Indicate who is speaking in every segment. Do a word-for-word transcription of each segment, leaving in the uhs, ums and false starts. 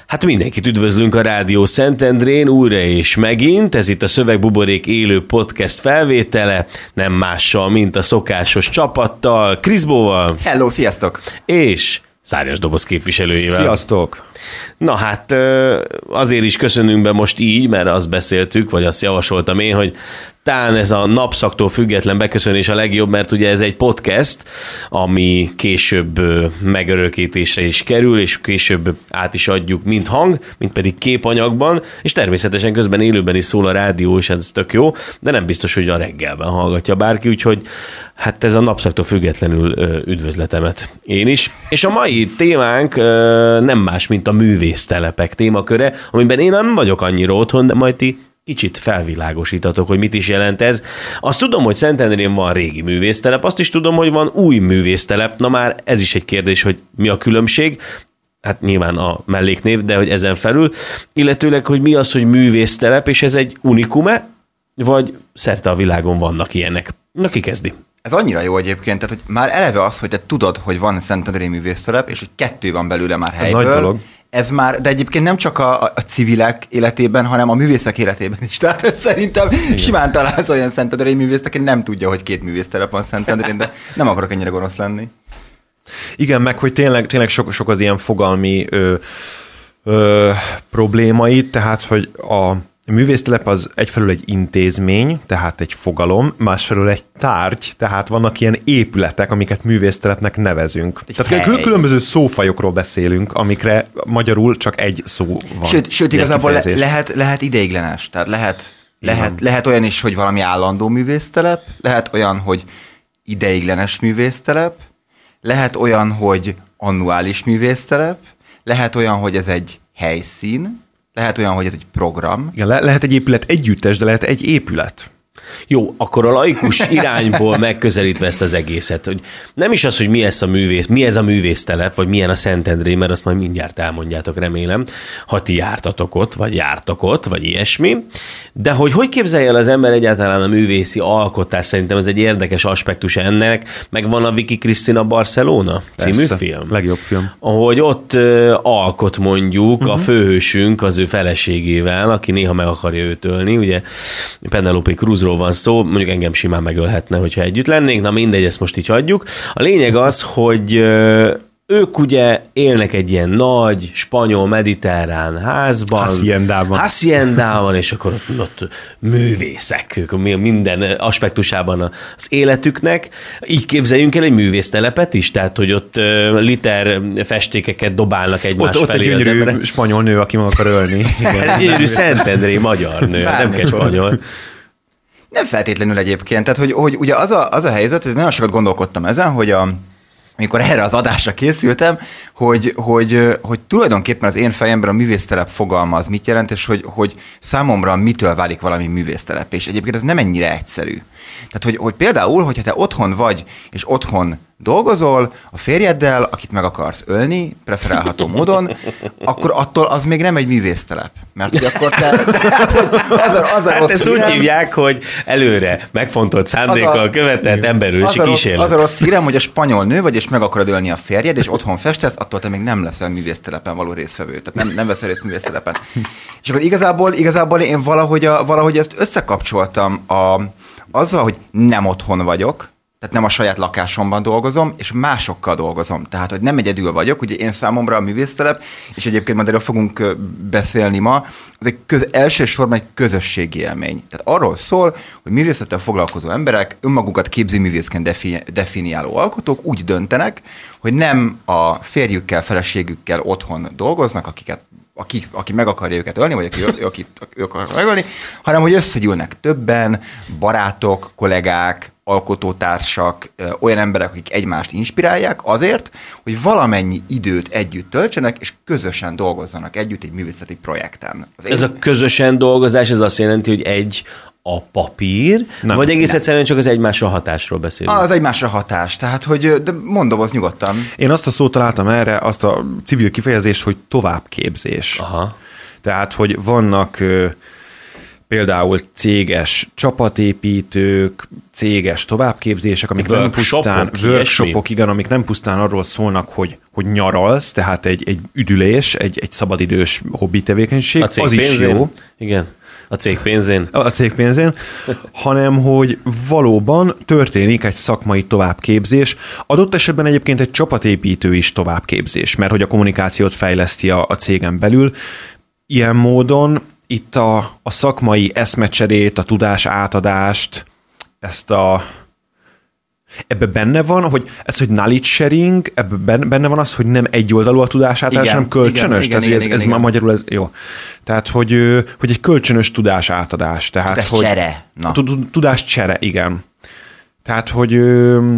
Speaker 1: Hát mindenkit üdvözlünk a Rádió Szentendrén újra és megint. Ez itt a Szövegbuborék élő podcast felvétele, nem mással, mint a szokásos csapattal, Kriszbóval.
Speaker 2: Hello, sziasztok!
Speaker 1: És Szárnyas Doboz képviselőjével.
Speaker 3: Sziasztok!
Speaker 1: Na hát azért is köszönünk be most így, mert azt beszéltük, vagy azt javasoltam én, hogy talán ez a napszaktól független beköszönés a legjobb, mert ugye ez egy podcast, ami később megörökítésre is kerül, és később át is adjuk mind hang, mind pedig képanyagban, és természetesen közben élőben is szól a rádió, és ez tök jó, de nem biztos, hogy a reggelben hallgatja bárki, úgyhogy hát ez a napszaktól függetlenül üdvözletemet én is. És a mai témánk nem más, mint a művésztelepek témaköre, amiben én nem vagyok annyira otthon, de majd ti kicsit felvilágosítatok, hogy mit is jelent ez. Azt tudom, hogy Szentendrén van régi művésztelep, azt is tudom, hogy van új művésztelep. Na már ez is egy kérdés, hogy mi a különbség. Hát nyilván a melléknév, de hogy ezen felül. Illetőleg, hogy mi az, hogy művésztelep, és ez egy unikum-e, vagy szerte a világon vannak ilyenek. Na, ki kezdi?
Speaker 2: Ez annyira jó egyébként, tehát hogy már eleve az, hogy te tudod, hogy van Szentendrén művésztelep, és hogy kettő van belőle már helyből.
Speaker 3: Nagy dolog.
Speaker 2: Ez már, de egyébként nem csak a, a civilek életében, hanem a művészek életében is. Tehát szerintem igen, simán találsz olyan Szentendrén művészt, aki nem tudja, hogy két művésztelep van Szentendrén, de nem akarok ennyire gonosz lenni.
Speaker 3: Igen, meg hogy tényleg, tényleg sok, sok az ilyen fogalmi ö, ö, problémai, tehát hogy a művésztelep az egyfelől egy intézmény, tehát egy fogalom, másfelől egy tárgy, tehát vannak ilyen épületek, amiket művésztelepnek nevezünk. Egy tehát hely. Különböző szófajokról beszélünk, amikre magyarul csak egy szó van.
Speaker 2: Sőt, sőt igazából le, lehet, lehet ideiglenes, tehát lehet, lehet, lehet olyan is, hogy valami állandó művésztelep, lehet olyan, hogy ideiglenes művésztelep, lehet olyan, hogy annuális művésztelep, lehet olyan, hogy ez egy helyszín, lehet olyan, hogy ez egy program.
Speaker 3: Igen, le- lehet egy épület együttes, de lehet egy épület.
Speaker 1: Jó, akkor a laikus irányból megközelítve ezt az egészet, hogy nem is az, hogy mi ez a művész, mi ez a művésztelep, vagy milyen a Szentendrén, mert azt majd mindjárt elmondjátok, remélem, ha ti jártatok ott, vagy jártak ott, vagy ilyesmi, de hogy hogy képzelje el az ember egyáltalán a művészi alkotás, szerintem ez egy érdekes aspektus ennek, meg van a Vicky Cristina Barcelona című
Speaker 3: Persze,
Speaker 1: film.
Speaker 3: Legjobb film.
Speaker 1: Ahogy ott uh, alkot mondjuk uh-huh. a főhősünk az ő feleségével, aki néha meg akarja őt ölni, ugye Penelope Cruzról van szó, mondjuk engem simán megölhetne, hogyha együtt lennénk, na mindegy, ezt most így hagyjuk. A lényeg az, hogy ők ugye élnek egy ilyen nagy, spanyol, mediterrán házban.
Speaker 3: Haciendában.
Speaker 1: Haciendában, és akkor ott, ott művészek, ők minden aspektusában az életüknek. Így képzeljünk el egy művésztelepet is, tehát, hogy ott liter festékeket dobálnak egymás
Speaker 3: ott,
Speaker 1: felé.
Speaker 3: Ott egy gyönyörű spanyol nő, aki meg akar ölni.
Speaker 1: Egy gyönyörű Szentendrén magyar nő, nem kell spanyol.
Speaker 2: Nem feltétlenül egyébként, tehát hogy, hogy ugye az a, az a helyzet, hogy nagyon sokat gondolkodtam ezen, hogy a, amikor erre az adásra készültem, hogy, hogy, hogy tulajdonképpen az én fejemben a művésztelep fogalma az mit jelent, és hogy, hogy számomra mitől válik valami művésztelep, és egyébként ez nem ennyire egyszerű. Tehát, hogy, hogy például, hogyha te otthon vagy, és otthon dolgozol a férjeddel, akit meg akarsz ölni, preferálható módon, akkor attól az még nem egy művésztelep. Mert hogy akkor te... az a, az a
Speaker 1: hát
Speaker 2: rossz
Speaker 1: ezt
Speaker 2: hírem,
Speaker 1: úgy hívják, hogy előre megfontolt szándékkal követett emberölési kísérlet.
Speaker 2: Az a rossz hírem, hogy a spanyol nő vagy, és meg akarod ölni a férjed, és otthon festesz, attól te még nem leszel művésztelepen való résztvevő. Tehát nem, nem veszel részt művésztelepen. És akkor igazából, igazából én valahogy, a, valahogy ezt összekapcsoltam a, azzal, hogy nem otthon vagyok, tehát nem a saját lakásomban dolgozom, és másokkal dolgozom. Tehát, hogy nem egyedül vagyok, ugye én számomra a művésztelep, és egyébként majd erről fogunk beszélni ma, az egy köz, elsősorban egy közösségi élmény. Tehát arról szól, hogy művészettel foglalkozó emberek, önmagukat képzőművészként defi, definiáló alkotók úgy döntenek, hogy nem a férjükkel, feleségükkel otthon dolgoznak, akiket Aki, aki meg akarja őket ölni, vagy aki, akit ők akarnak megölni, hanem hogy összegyűlnek többen, barátok, kollégák, alkotótársak, olyan emberek, akik egymást inspirálják azért, hogy valamennyi időt együtt töltsenek, és közösen dolgozzanak együtt egy művészeti projekten. Az
Speaker 1: ez
Speaker 2: én...
Speaker 1: a közösen dolgozás, ez azt jelenti, hogy egy a papír, nem, vagy egész nem. egyszerűen csak az egymásra hatásról beszélünk?
Speaker 2: Az egymásra hatás, tehát hogy de mondom, az nyugodtan.
Speaker 3: Én azt a szót találtam erre, azt a civil kifejezést, hogy továbbképzés.
Speaker 1: Aha.
Speaker 3: Tehát, hogy vannak ö, például céges csapatépítők, céges továbbképzések, amik
Speaker 1: workshopok,
Speaker 3: nem pusztán, workshopok, igen, amik nem pusztán arról szólnak, hogy, hogy nyaralsz, tehát egy, egy üdülés, egy, egy szabadidős hobbi tevékenység,
Speaker 1: a cég
Speaker 3: az
Speaker 1: pénzén,
Speaker 3: is jó.
Speaker 1: Igen, a cég pénzén.
Speaker 3: A cég pénzén, hanem hogy valóban történik egy szakmai továbbképzés, adott esetben egyébként egy csapatépítő is továbbképzés, mert hogy a kommunikációt fejleszti a, a cégen belül. Ilyen módon itt a, a szakmai eszmecserét, a tudás átadást, ezt a ebbe benne van, hogy ez, hogy knowledge sharing, ebbe benne van az, hogy nem egyoldalú a tudásátadás, hanem kölcsönös.
Speaker 2: Igen,
Speaker 3: tehát,
Speaker 2: igen,
Speaker 3: ez,
Speaker 2: igen,
Speaker 3: ez
Speaker 2: igen.
Speaker 3: már magyarul ez jó. Tehát, hogy, hogy egy kölcsönös tudásátadás. Tehát,
Speaker 2: Tudás
Speaker 3: hogy
Speaker 2: csere. Na.
Speaker 3: Tudás csere, igen. Tehát, hogy ö,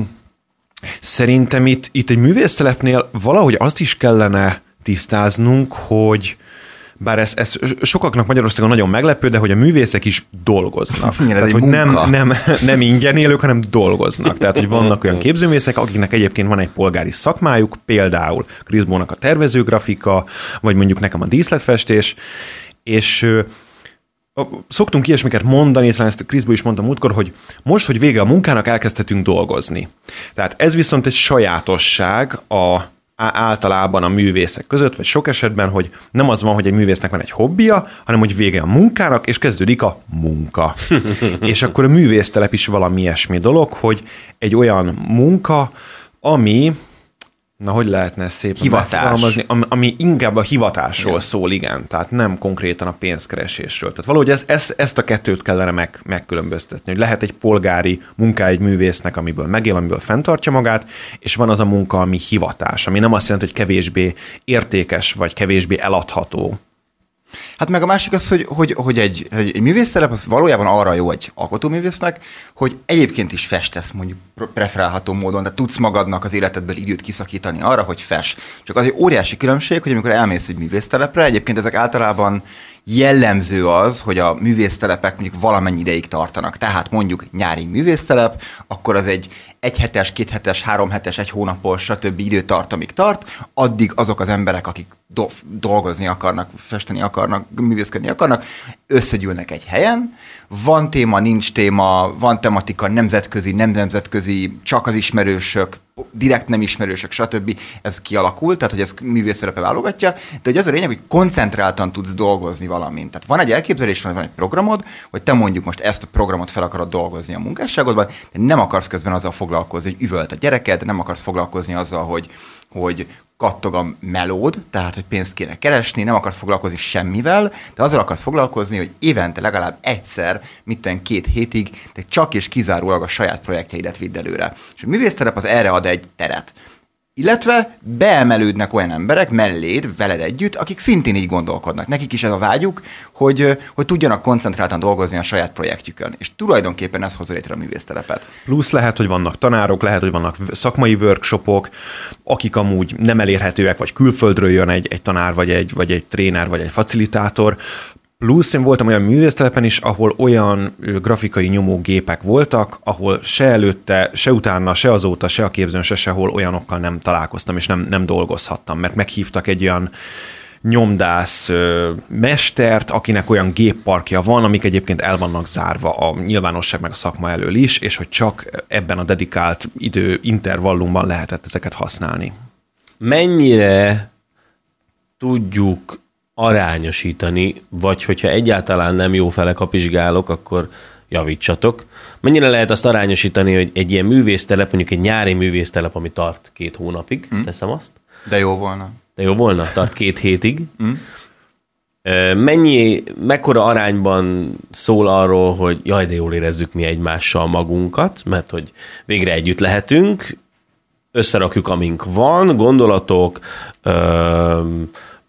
Speaker 3: szerintem itt, itt egy művésztelepnél valahogy azt is kellene tisztáznunk, hogy bár ez, ez sokaknak Magyarországon nagyon meglepő, de hogy a művészek is dolgoznak.
Speaker 2: Igen,
Speaker 3: Tehát, hogy nem, nem, nem ingyen élők, hanem dolgoznak. Tehát, hogy vannak olyan képzőművészek, akiknek egyébként van egy polgári szakmájuk, például Kriszbónak a tervezőgrafika, vagy mondjuk nekem a díszletfestés, és ö, szoktunk ilyesmiket mondani, talán ezt Kriszbó is mondta múltkor, hogy most, hogy vége a munkának, elkezdhetünk dolgozni. Tehát ez viszont egy sajátosság a általában a művészek között, vagy sok esetben, hogy nem az van, hogy egy művésznek van egy hobbija, hanem hogy vége a munkának, és kezdődik a munka. És akkor a művésztelep is valami ilyesmi dolog, hogy egy olyan munka, ami, na hogy lehetne szépen megfogalmazni, ami, ami inkább a hivatásról igen. szól, igen, tehát nem konkrétan a pénzkeresésről. Tehát valahogy ez, ez, ezt a kettőt kellene meg, megkülönböztetni, hogy lehet egy polgári munka egy művésznek, amiből megél, amiből fenntartja magát, és van az a munka, ami hivatás, ami nem azt jelenti, hogy kevésbé értékes, vagy kevésbé eladható.
Speaker 2: Hát meg a másik az, hogy, hogy, hogy egy, egy művésztelep az valójában arra jó egy alkotóművésznek, hogy egyébként is festesz mondjuk preferálható módon, de tudsz magadnak az életedből időt kiszakítani arra, hogy fest. Csak az egy óriási különbség, hogy amikor elmész egy művésztelepre, egyébként ezek általában jellemző az, hogy a művésztelepek mondjuk valamennyi ideig tartanak. Tehát mondjuk nyári művésztelep, akkor az egy egyhetes, kéthetes, háromhetes, egy hónapos, stb. Időtartamig tart, addig azok az emberek, akik do- dolgozni akarnak, festeni akarnak, művészkedni akarnak, összegyűlnek egy helyen, van téma, nincs téma, van tematika, nemzetközi, nem nemzetközi, csak az ismerősök, direkt nem ismerősök, stb. Ez kialakult, tehát hogy ez művészszerepe válogatja, de hogy az a lényeg, hogy koncentráltan tudsz dolgozni valamint. Tehát van egy elképzelés, van egy programod, hogy te mondjuk most ezt a programot fel akarod dolgozni a munkásságodban, de nem akarsz közben azzal foglalkozni, hogy üvölt a gyereked, nem akarsz foglalkozni azzal, hogy, hogy kattog a melód, tehát hogy pénzt kéne keresni, nem akarsz foglalkozni semmivel, de azzal akarsz foglalkozni, hogy évente legalább egyszer, mitten két hétig, te csak és kizárólag a saját projektjeidet vidd előre. És a művészterep az erre ad egy teret. Illetve beemelődnek olyan emberek melléd, veled együtt, akik szintén így gondolkodnak. Nekik is ez a vágyuk, hogy, hogy tudjanak koncentráltan dolgozni a saját projektjükön. És tulajdonképpen ez hozza létre a művésztelepet.
Speaker 3: Plusz lehet, hogy vannak tanárok, lehet, hogy vannak szakmai workshopok, akik amúgy nem elérhetőek, vagy külföldről jön egy, egy tanár, vagy egy, vagy egy tréner, vagy egy facilitátor. Plusz én voltam olyan művésztelepen is, ahol olyan grafikai nyomógépek voltak, ahol se előtte, se utána, se azóta, se a képzőn, se sehol olyanokkal nem találkoztam, és nem, nem dolgozhattam, mert meghívtak egy olyan nyomdász ö, mestert, akinek olyan gépparkja van, amik egyébként el vannak zárva a nyilvánosság meg a szakma elől is, és hogy csak ebben a dedikált idő intervallumban lehetett ezeket használni.
Speaker 1: Mennyire tudjuk arányosítani, vagy hogyha egyáltalán nem jó fele kapizsgálok, akkor javítsatok. Mennyire lehet azt arányosítani, hogy egy ilyen művésztelep, mondjuk egy nyári művésztelep, ami tart két hónapig, hmm. teszem azt?
Speaker 2: De jó volna.
Speaker 1: De jó volna, tart két hétig. Hmm. Mennyi, mekkora arányban szól arról, hogy jaj, de jól érezzük mi egymással magunkat, mert hogy végre együtt lehetünk, összerakjuk, amink van, gondolatok, ö-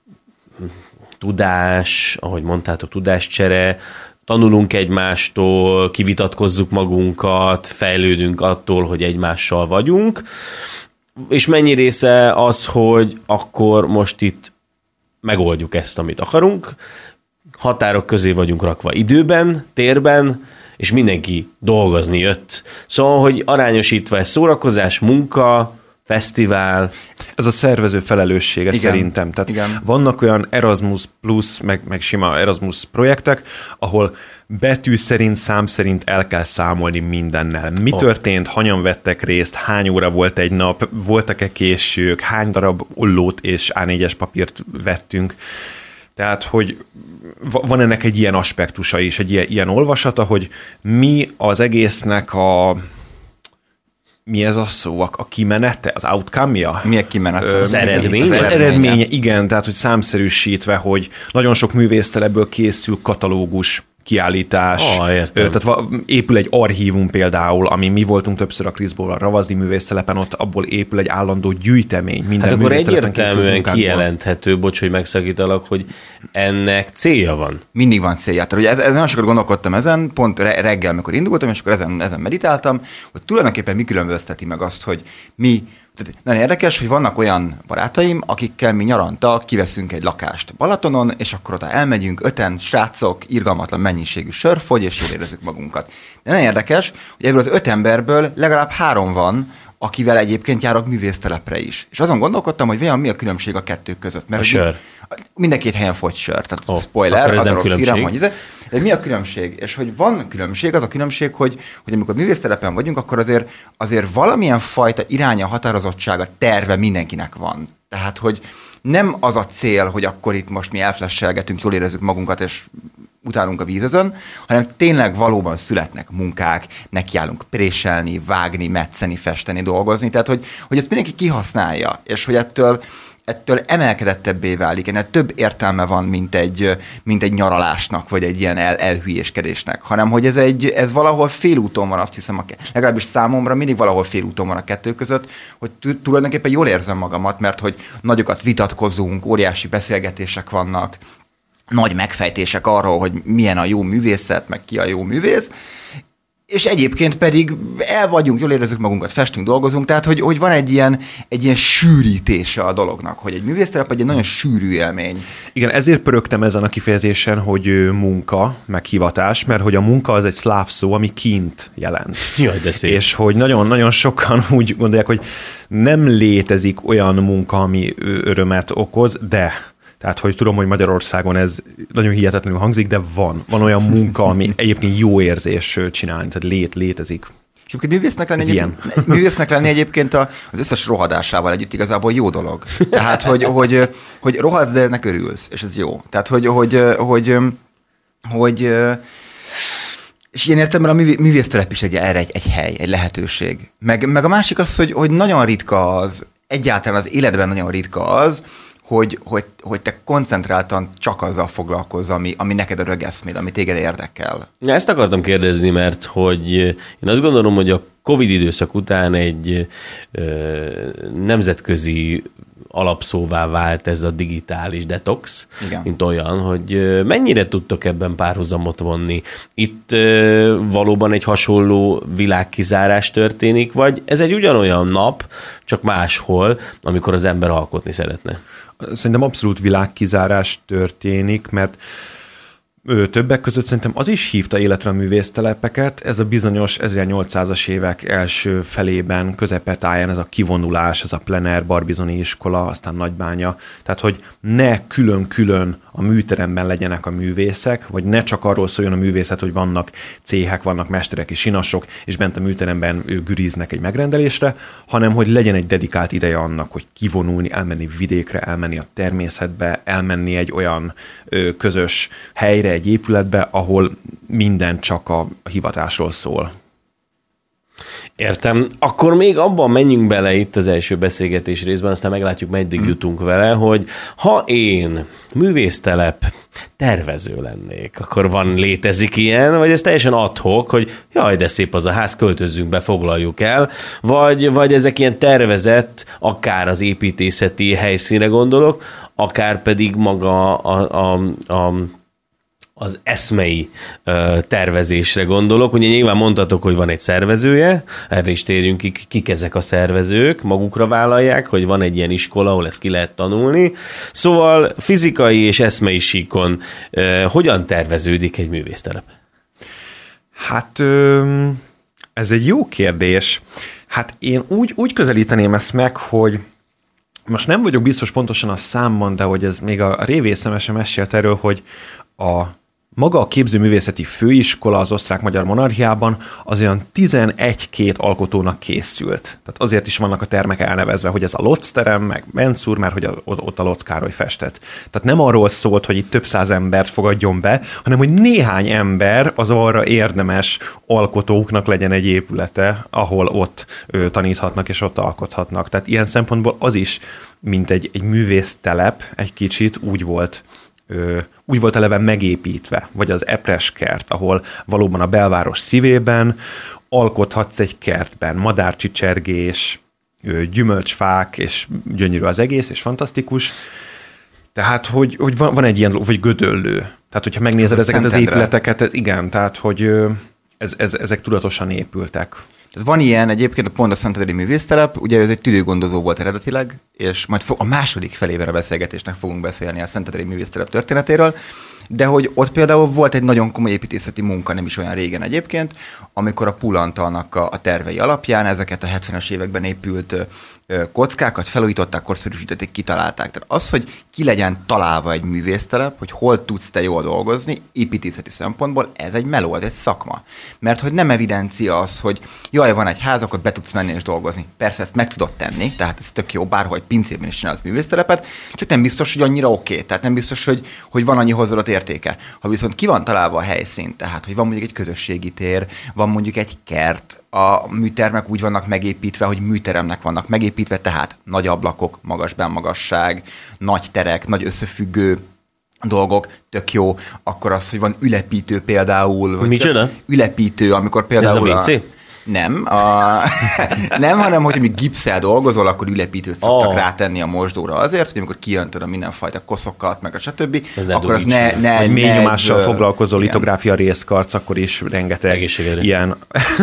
Speaker 1: tudás, ahogy mondtátok, tudáscsere, tanulunk egymástól, kivitatkozzuk magunkat, fejlődünk attól, hogy egymással vagyunk, és mennyi része az, hogy akkor most itt megoldjuk ezt, amit akarunk, határok közé vagyunk rakva időben, térben, és mindenki dolgozni jött. Szóval, hogy arányosítva ez szórakozás, munka, fesztivál.
Speaker 3: Ez a szervező felelőssége igen, szerintem. Tehát igen. Vannak olyan Erasmus Plus, meg, meg sima Erasmus projektek, ahol betű szerint, szám szerint el kell számolni mindennel. Mi oh. történt, hanyan vettek részt, hány óra volt egy nap, voltak-e késők, hány darab ollót és á négyes papírt vettünk. Tehát, hogy van ennek egy ilyen aspektusa is, egy ilyen, ilyen olvasata, hogy mi az egésznek a mi ez a szó, a, a kimenete, az outcome-ja?
Speaker 2: Mi a kimenete?
Speaker 1: Az, az eredmény?
Speaker 3: Az eredménye, igen, tehát, hogy számszerűsítve, hogy nagyon sok művésztelepből készül katalógus, kiállítás.
Speaker 1: Ah, értem.
Speaker 3: Tehát épül egy archívum például, ami mi voltunk többször a Kriszból, a Ravasdi művésztelepen, ott abból épül egy állandó gyűjtemény. Minden
Speaker 1: hát akkor egyértelműen kijelenthető, bocs, hogy megszakítalak, hogy ennek célja van.
Speaker 2: Mindig van célja. Tehát, ugye ez, ez nagyon sokat gondolkodtam ezen, pont reggel, amikor indultam, és akkor ezen, ezen meditáltam, hogy tulajdonképpen mi különbözteti meg azt, hogy mi. Tehát nagyon érdekes, hogy vannak olyan barátaim, akikkel mi nyaranta kiveszünk egy lakást Balatonon, és akkor oda elmegyünk, öten srácok, irgalmatlan mennyiségű sör fogy, és jól érezzük magunkat. De nagyon érdekes, hogy ebből az öt emberből legalább három van, akivel egyébként járok művésztelepre is. És azon gondolkodtam, hogy vajon mi a különbség a kettő között. Mert
Speaker 1: a sör.
Speaker 2: Minden két helyen fogy sör, tehát
Speaker 1: oh,
Speaker 2: spoiler, az a rossz hírem, hogy ez. De mi a különbség? És hogy van különbség, az a különbség, hogy, hogy amikor művésztelepen vagyunk, akkor azért, azért valamilyen fajta iránya, határozottsága, terve mindenkinek van. Tehát, hogy nem az a cél, hogy akkor itt most mi elflesselgetünk, jól érezzük magunkat, és utálunk a vízözön, hanem tényleg valóban születnek munkák, nekiállunk préselni, vágni, metszeni, festeni, dolgozni, tehát hogy, hogy ezt mindenki kihasználja, és hogy ettől ettől emelkedettebbé válik, ennek több értelme van, mint egy, mint egy nyaralásnak, vagy egy ilyen el, elhülyéskedésnek, hanem hogy ez, egy, ez valahol félúton van, azt hiszem, legalábbis számomra mindig valahol félúton van a kettő között, hogy tulajdonképpen jól érzem magamat, mert hogy nagyokat vitatkozunk, óriási beszélgetések vannak, nagy megfejtések arról, hogy milyen a jó művészet, meg ki a jó művész, és egyébként pedig el vagyunk, jól érezzük magunkat, festünk, dolgozunk, tehát hogy, hogy van egy ilyen, egy ilyen sűrítése a dolognak, hogy egy művésztelep egy nagyon sűrű élmény.
Speaker 3: Igen, ezért pörögtem ezen a kifejezésen, hogy munka, meg hivatás, mert hogy a munka az egy szláv szó, ami kint jelent.
Speaker 1: Jaj, de szép.
Speaker 3: És hogy nagyon-nagyon sokan úgy gondolják, hogy nem létezik olyan munka, ami örömet okoz, de... Tehát, hogy tudom, hogy Magyarországon ez nagyon hihetetlenül hangzik, de van. Van olyan munka, ami egyébként jó érzés csinálni, tehát lét, létezik.
Speaker 2: És egyébként művésznek lenni, egyéb, művésznek lenni egyébként az összes rohadásával együtt igazából jó dolog. Tehát, hogy, hogy, hogy rohadsz, de ennek örülsz, és ez jó. Tehát, hogy, hogy, hogy, hogy és ilyen értelemben a művésztelep is egy, erre egy, egy hely, egy lehetőség. Meg, meg a másik az, hogy, hogy nagyon ritka az, egyáltalán az életben nagyon ritka az, Hogy, hogy, hogy te koncentráltan csak azzal foglalkozz, ami, ami neked a rögeszméd, ami téged érdekel.
Speaker 1: Ja, ezt akartam kérdezni, mert hogy én azt gondolom, hogy a Covid időszak után egy ö, nemzetközi alapszóvá vált ez a digitális detox, igen, mint olyan, hogy mennyire tudtok ebben párhuzamot vonni. Itt ö, valóban egy hasonló világkizárás történik, vagy ez egy ugyanolyan nap, csak máshol, amikor az ember alkotni szeretne?
Speaker 3: Szerintem abszolút világkizárás történik, mert ő, többek között szerintem az is hívta életre a művésztelepeket, ez a bizonyos ezernyolcszázas évek első felében, közepetáján ez a kivonulás, ez a plener Barbizoni iskola, aztán Nagybánya, tehát hogy ne külön-külön a műteremben legyenek a művészek, vagy ne csak arról szóljon a művészet, hogy vannak céhek, vannak mesterek és sinasok, és bent a műteremben ő güriznek egy megrendelésre, hanem hogy legyen egy dedikált ideje annak, hogy kivonulni, elmenni vidékre, elmenni a természetbe, elmenni egy olyan ö, közös helyre, egy épületbe, ahol minden csak a hivatásról szól.
Speaker 1: Értem. Akkor még abban menjünk bele itt az első beszélgetés részben, aztán meglátjuk, meddig hmm. jutunk vele, hogy ha én művésztelep tervező lennék, akkor van, létezik ilyen, vagy ez teljesen ad-hoc, hogy jaj, de szép az a ház, költözzünk be, foglaljuk el, vagy, vagy ezek ilyen tervezett, akár az építészeti helyszínre gondolok, akár pedig maga a, a, a az eszmei ö, tervezésre gondolok. Ugye nyilván mondhatok, hogy van egy szervezője, erre is térjünk ki, kik ezek a szervezők, magukra vállalják, hogy van egy ilyen iskola, ahol ezt ki lehet tanulni. Szóval fizikai és eszmei síkon ö, hogyan terveződik egy művésztelep?
Speaker 3: Hát ö, ez egy jó kérdés. Hát én úgy, úgy közelíteném ezt meg, hogy most nem vagyok biztos pontosan a számban, de hogy ez még a révészem sem mesélt erről, hogy a maga a képzőművészeti főiskola az osztrák-magyar monarchiában az olyan tizenegy-két alkotónak készült. Tehát azért is vannak a termek elnevezve, hogy ez a Lotz terem, meg Menszúr, mert hogy a, ott a Lotz Károly festett. Tehát nem arról szólt, hogy itt több száz embert fogadjon be, hanem hogy néhány ember az arra érdemes alkotóknak legyen egy épülete, ahol ott ö, taníthatnak és ott alkothatnak. Tehát ilyen szempontból az is, mint egy, egy művésztelep, egy kicsit úgy volt úgy volt eleve megépítve, vagy az Epreskert, ahol valóban a belváros szívében alkothatsz egy kertben, madárcsicsergés, gyümölcsfák, és gyönyörű az egész, és fantasztikus. Tehát, hogy, hogy van, van egy ilyen, vagy gödöllő. Tehát, hogyha megnézed ezeket Szentendre. Az épületeket, igen, tehát, hogy ez, ez, ezek tudatosan épültek.
Speaker 2: Tehát van ilyen, egyébként a pont a Szentendrei művésztelep, ugye ez egy tüdőgondozó volt eredetileg, és majd a második felével a beszélgetésnek fogunk beszélni a Szentendrei művésztelep történetéről, de hogy ott például volt egy nagyon komoly építészeti munka, nem is olyan régen egyébként, amikor a Pull&Antalnak a, a tervei alapján ezeket a hetvenes években épült ö, kockákat felújították, korszerűsítették, kitalálták. Tehát az, hogy ki legyen találva egy művésztelep, hogy hol tudsz te jól dolgozni, építészeti szempontból, ez egy meló, ez egy szakma. Mert hogy nem evidencia az, hogy jaj, van egy ház, akkor be tudsz menni és dolgozni. Persze ezt meg tudod tenni, tehát ez tök jó, bárhogy pincében is csinálsz művésztelepet, csak nem biztos, hogy annyira oké, okay. Tehát nem biztos, hogy, hogy van annyi hozzáadott értéke. Ha viszont ki van találva a helyszín, tehát hogy van mondjuk egy közösségi tér, van mondjuk egy kert, a műtermek úgy vannak megépítve, hogy műteremnek vannak megépítve, tehát nagy ablakok, magas benmagasság, nagy terek, nagy összefüggő dolgok, tök jó. Akkor az, hogy van ülepítő például.
Speaker 1: Micsoda?
Speaker 2: Ülepítő, amikor például...
Speaker 1: Ez a vé cé?
Speaker 2: Nem, a, nem, hanem hogy amikor gipszel dolgozol, akkor ülepítőt szoktak oh. rátenni a mosdóra azért, hogy amikor kijöntöd a mindenfajta koszokat, meg a stb.
Speaker 3: Ez
Speaker 2: akkor az ne... ne
Speaker 3: Vagy mély nyomással
Speaker 2: ne,
Speaker 3: foglalkozó igen. litográfia részkarc, akkor is rengeteg ilyen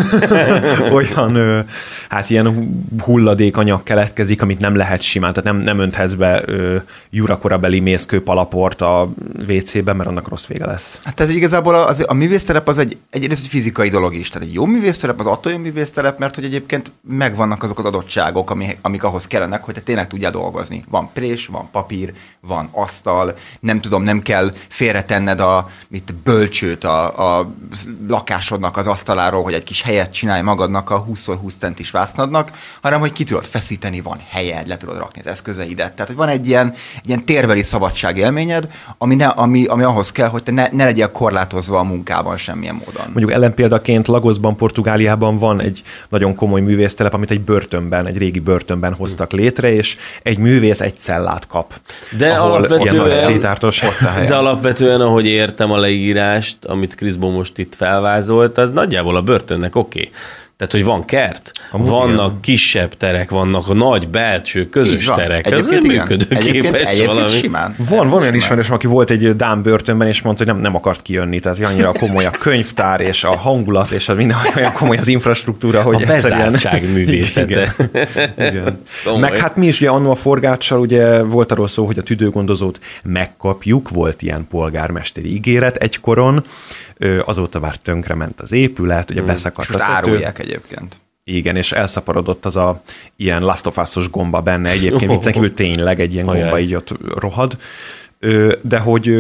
Speaker 3: olyan hát ilyen hulladékanyag keletkezik, amit nem lehet simán, tehát nem, nem önthetsz be jurakorabeli mészkőpalaport a vé cébe, mert annak rossz vége lesz.
Speaker 2: Hát tehát igazából az, a művésztelep az egy, egy, egy fizikai dolog is, tehát egy jó művésztelep az attól jó művésztelep, mert hogy egyébként megvannak azok az adottságok, amik, amik ahhoz kellenek, hogy te tényleg tudjál dolgozni. Van prés, van papír, van asztal, nem tudom, nem kell félretenned a mit, bölcsőt a, a lakásodnak az asztaláról, hogy egy kis helyet csinálj magadnak a húsz húsz centis vásznadnak, hanem hogy ki tudod feszíteni, van helyed, le tudod rakni az eszközeidet. Tehát, hogy van egy ilyen, egy ilyen térbeli szabadságélményed, ami, ne, ami, ami ahhoz kell, hogy te ne, ne legyél korlátozva a munkában semmilyen módon.
Speaker 3: Mondjuk ellenpéldaként Lagosban, Portugáliában van egy nagyon komoly művésztelep, amit egy börtönben, egy régi börtönben hoztak létre, és egy művész egy cellát kap.
Speaker 1: De alapvetően,
Speaker 3: de
Speaker 1: alapvetően, ahogy értem a leírást, amit Kriszbó most itt felvázolt, az nagyjából a börtönnek oké. Okay. Tehát, hogy van kert, amúgy vannak ilyen. Kisebb terek, vannak a nagy belső közös terek. Ez nem működőképes valami.
Speaker 2: Simán.
Speaker 3: Van, van olyan ismerős, aki volt egy dán börtönben, és mondta, hogy nem, nem akart kijönni. Tehát annyira komoly a könyvtár, és a hangulat, és a minden olyan komoly az infrastruktúra, hogy
Speaker 1: a bezártság művészete.
Speaker 3: Igen. Igen. Meg hát mi is ugye annó a Forgáccsal ugye volt arról szó, hogy a tüdőgondozót megkapjuk, volt ilyen polgármesteri ígéret egykoron, azóta már tönkrement az épület, ugye hmm. beszakadt a tető.
Speaker 2: Árulják egyébként.
Speaker 3: Igen, és elszaporodott az a ilyen Last of Us-os gomba benne, egyébként viccen kívül tényleg egy ilyen Ajaj. gomba így ott rohad. De hogy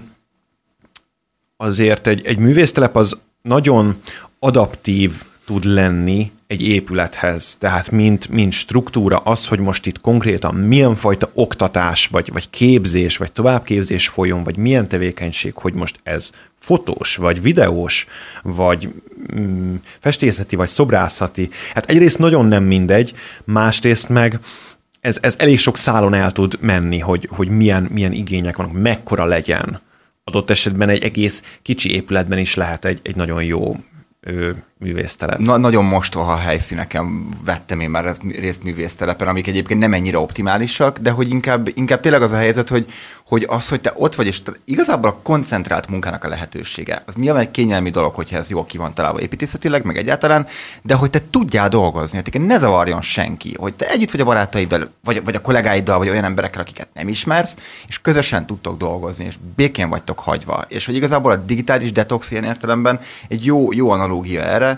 Speaker 3: azért egy, egy művésztelep az nagyon adaptív tud lenni egy épülethez, tehát mint, mint struktúra az, hogy most itt konkrétan milyen fajta oktatás, vagy, vagy képzés, vagy továbbképzés folyjon, vagy milyen tevékenység, hogy most ez fotós, vagy videós, vagy mm, festészeti, vagy szobrászati. Hát egyrészt nagyon nem mindegy, másrészt meg ez, ez elég sok szálon el tud menni, hogy, hogy milyen, milyen igények vannak, mekkora legyen. Adott esetben egy egész kicsi épületben is lehet egy, egy nagyon jó művésztelep.
Speaker 2: Na, nagyon mostoha helyszíneken vettem én már részt művésztelepen, amik egyébként nem ennyire optimálisak, de hogy inkább, inkább tényleg az a helyzet, hogy, hogy az, hogy te ott vagy, és igazából a koncentrált munkának a lehetősége. Az nyilván egy kényelmi dolog, hogyha ez jól ki van találva építészetileg, meg egyáltalán, de hogy te tudjál dolgozni, hogy ne zavarjon senki, hogy te együtt vagy a barátaiddal, vagy, vagy a kollégáiddal, vagy olyan emberekkel, akiket nem ismersz, és közösen tudtok dolgozni, és békén vagytok hagyva. És hogy igazából a digitális detox ilyen értelemben egy jó, jó analógia erre,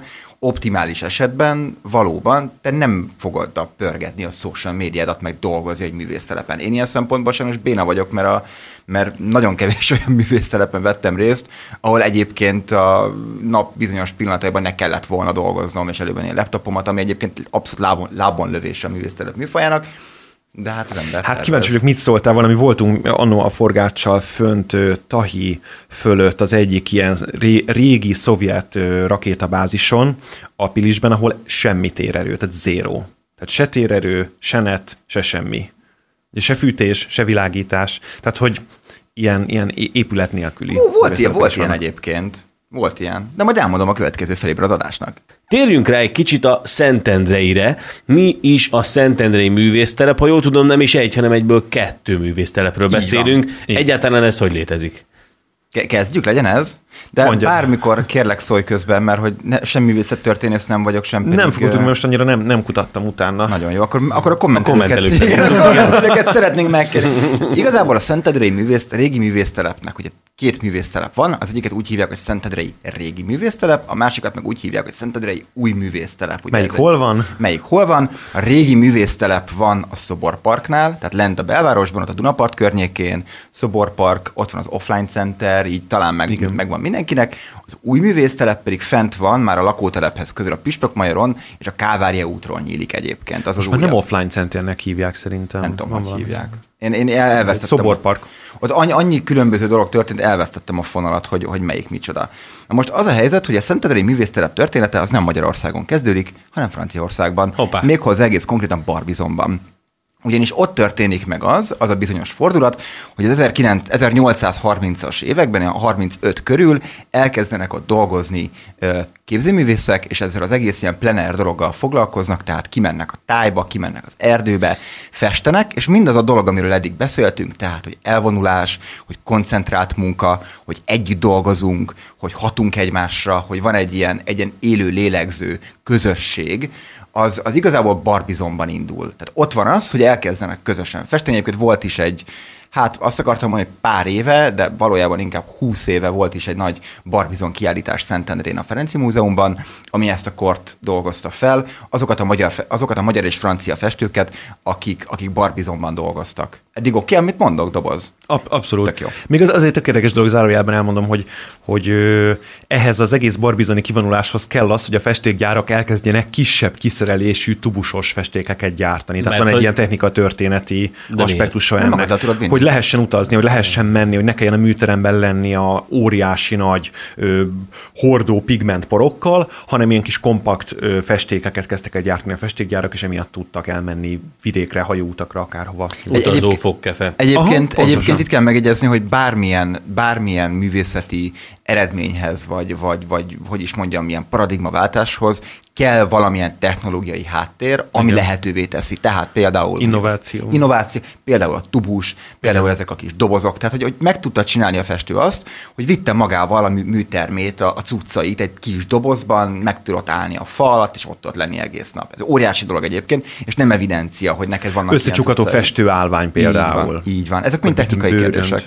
Speaker 2: optimális esetben valóban te nem fogod a pörgetni a social médiádat, meg dolgozni egy művésztelepen. Én ilyen szempontból sajnos béna vagyok, mert, a, mert nagyon kevés olyan művésztelepen vettem részt, ahol egyébként a nap bizonyos pillanataiban ne kellett volna dolgoznom, és elővenni a laptopomat, ami egyébként abszolút lábon, lábon lövés a művésztelep műfajának. De hát az ember...
Speaker 3: Hát kíváncsi vagyok, mit szóltál, valami voltunk annó a Forgáccsal fönt Tahi fölött az egyik ilyen ré, régi szovjet rakétabázison, a Pilisben, ahol semmi térerő, tehát zéro. Tehát se térerő, se net, se semmi. Se fűtés, se világítás. Tehát, hogy ilyen, ilyen épület nélküli.
Speaker 2: Ó, volt ilyen, volt ilyen egyébként. Volt ilyen. De majd elmondom a következő felében az adásnak.
Speaker 1: Térjünk rá egy kicsit a Szentendreire. Mi is a Szentendrei művésztelep? Ha jól tudom, nem is egy, hanem egyből kettő művésztelepről beszélünk. Egyáltalán ez hogy létezik?
Speaker 2: Kezdjük, legyen ez? De mondjad. Bármikor kérlek szólj közben, mert hogy ne, sem művészettörténész nem vagyok, sem pedig...
Speaker 3: Nem fogok tudni, most annyira nem, nem kutattam utána.
Speaker 2: Nagyon jó, akkor, akkor a kommentelőket szeretnénk megkérni. Igazából a Szentendrei művész, régi művésztelepnek ugye két művésztelep van, az egyiket úgy hívják, hogy Szentendrei régi művésztelep, a másikat meg úgy hívják, hogy Szentendrei új művésztelep. Ugye
Speaker 3: melyik hol egy, van?
Speaker 2: Melyik hol van? A régi művésztelep van a Szoborparknál, tehát lent a belvárosban, ott a Dunapart környékén, Szoborpark, ott van az Offline Center, így talán meg, megvan mindenkinek. Az új művésztelep pedig fent van, már a lakótelephez közel a Püspökmajoron, és a Kávária útról nyílik egyébként. Az
Speaker 3: most
Speaker 2: az
Speaker 3: már nem Offline Centernek hívják szerintem.
Speaker 2: Nem tudom, hogy hívják. Én, én elvesztettem.
Speaker 3: Szoborpark.
Speaker 2: Ott annyi, annyi különböző dolog történt, elvesztettem a fonalat, hogy, hogy melyik micsoda. Na most az a helyzet, hogy a Szentendrei művésztelep története az nem Magyarországon kezdődik, hanem Franciaországban. Hoppá. Méghozzá egész konkrétan Barbizonban. Ugyanis ott történik meg az, az a bizonyos fordulat, hogy az ezernyolcszázharmincas években, a harmincöt körül elkezdenek ott dolgozni képzőművészek, és ezzel az egész ilyen plener dologgal foglalkoznak, tehát kimennek a tájba, kimennek az erdőbe, festenek, és mindaz a dolog, amiről eddig beszéltünk, tehát, hogy elvonulás, hogy koncentrált munka, hogy együtt dolgozunk, hogy hatunk egymásra, hogy van egy ilyen, egy ilyen élő, lélegző közösség, Az, az igazából Barbizonban indul. Tehát ott van az, hogy elkezdenek közösen festeni. Egyébként volt is egy, hát azt akartam mondani, hogy pár éve, de valójában inkább húsz éve volt is egy nagy Barbizon kiállítás Szentendrén a Ferenci Múzeumban, ami ezt a kort dolgozta fel, azokat a magyar, azokat a magyar és francia festőket, akik, akik Barbizonban dolgoztak. Eddig oké, okay, amit mondok, Doboz?
Speaker 3: Ab- abszolút. Még az azért tök érdekes dolog, zárójelben elmondom, hogy, hogy ö, ehhez az egész barbizoni kivonuláshoz kell az, hogy a festékgyárak elkezdjenek kisebb kiszerelésű tubusos festékeket gyártani. Tehát Mert van egy ilyen technika-történeti aspektusa ennek, hogy lehessen utazni, hogy lehessen menni, hogy ne kelljen a műteremben lenni a óriási nagy ö, hordó pigmentporokkal, hanem ilyen kis kompakt ö, festékeket kezdtek el gyártani a festékgyárak, és emiatt tudtak elmenni vidékre, hajóutakra, akárhova.
Speaker 1: Utazó fogkefe.
Speaker 2: Egyébként, Aha, egyébként itt kell megegyezni, hogy bármilyen, bármilyen művészeti eredményhez, vagy, vagy, vagy hogy is mondjam, milyen paradigmaváltáshoz kell valamilyen technológiai háttér, ami Igen. lehetővé teszi. Tehát például...
Speaker 3: Innováció.
Speaker 2: Innováció. Például a tubus, például Igen. ezek a kis dobozok. Tehát, hogy, hogy meg tudta csinálni a festő azt, hogy vitte magával a műtermét, a, a cuccait egy kis dobozban, meg tudott állni a fal alatt, és ott tudott lenni egész nap. Ez óriási dolog egyébként, és nem evidencia, hogy neked vannak
Speaker 3: összecsukható festőállvány például.
Speaker 2: Így van, így van. Ezek mind technikai bőrönt. kérdések.